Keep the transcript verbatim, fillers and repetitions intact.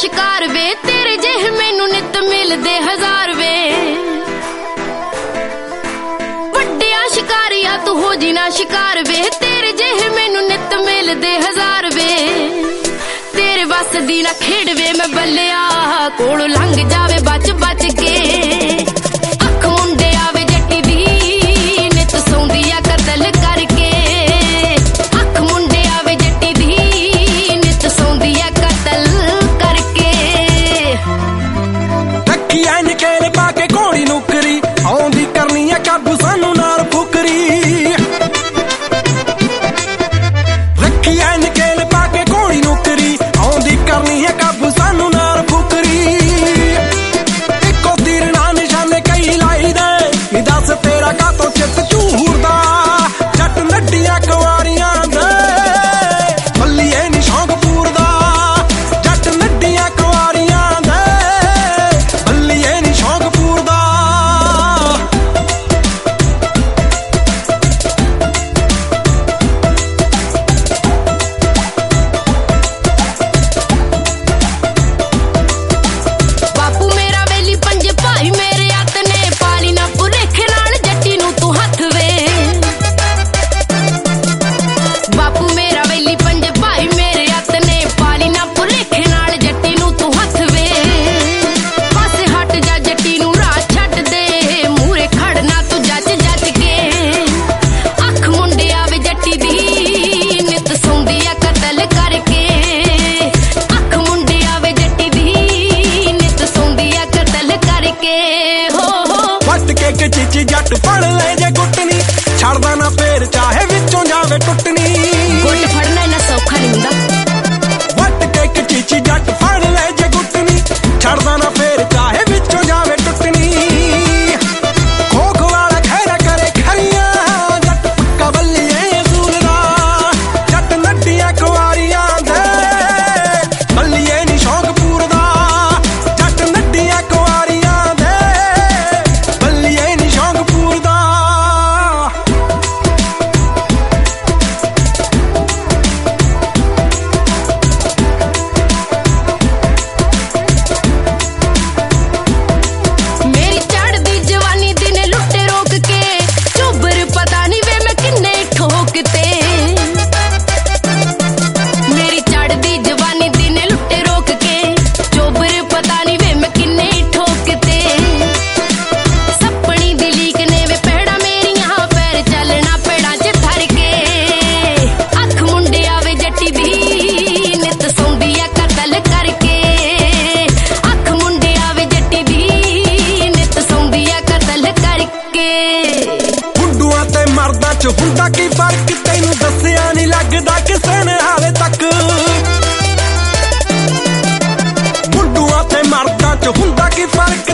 शिकार वे तेरे जेह मैनू नित मिलदे हजार वे वड्डिया शिकारिया तू हो जी ना शिकार वे तेरे जेह मैनू नित मिलदे हजार वे तेरे बस दी ना खेड़ वे मैं बल्लिया कोलों लंघ जावे बच बच के अख मुंडे आवे जट्टी दी नित सौंदी आ कतल करके अख मुंडे आवे जट्टी दी नित सौंदी आ कतल करके रखी ऐन केले पाके घोड़ी नुकरी आउंदी करनी है काबू सानू नाल फुकरी रखी ऐन केले पाके घोड़ी नुकरी आउंदी करनी है काबू सानू नाल फुकरी इको तीर ना निशाने कई लाई दे नी दस तेरा कातों चित झूरदा जट नड्डियां कुआरियां दे बल्लीए नी शौक पूरदा जट नड्डियां कुआरियां दे बल्लीए नी शौक पूरदा बापू मेरा वेली पंजे भाई मेरे हत्थ ने पाली ना भुलेखे नाल जट्टी नू तू हत्थ वे बापू मेरा वेली पंजे भाई मेरे हत्थ ने पाली ना भुलेखे नाल जट्टी नू तू हत्थ वे पासे हट जा जट्टी नू राह छड्ड दे मूरे खड़ना तू जच जच के अख मुंडे आवे जट्टी दी नित सौंदी आ कतल करके अख मुंडे आवे जट्टी दी नित सौंदी आ कतल करके हो हो वट के के चीची जट फड़ ले जे गुटनी छड़दा ना फेर चाहे विचों जावे टुटनी गुट फड़ना इन्ना सौखा नहीं हुंदा वट के के चीची जट फड़ ले जे गुटनी छड़दा ना फेर चाहे विचों जावे टुटनी खोख वाला खैरा करे खरियां जट पक्का बल्लीए सूरदा जट नड्डियां कुआरियां दे बल्लीए नी शौक पूरदा जट नड्डियां कुआरियां दे बल्लीए नी शौक पूरदा मेरी चढ़दी जवानी दिने लुट्टे रोक के चुबर पता नहीं वे मैं किन्ने ठोकते मेरी चढ़दी जवानी दिने लुट्टे रोक के चुबर पता नहीं वे मैं किन्ने ठोकते सपनी दिली कने वे पैड़ा मेरियां पैर चलना पेड़ा च थर के अख मुंडे आवे जट्टी दी नित सौंदी आ कतल करके अख मुंडे आवे जट्टी दी नित सौंदी आ कतल करके बुड्डूआं ते मर्दां च हुंदा की फर्क तैनूं दस्सिया नहीं लगदा किसे ने हाले तक बुड्डूआं ते मर्दां च हुंदा की फर्क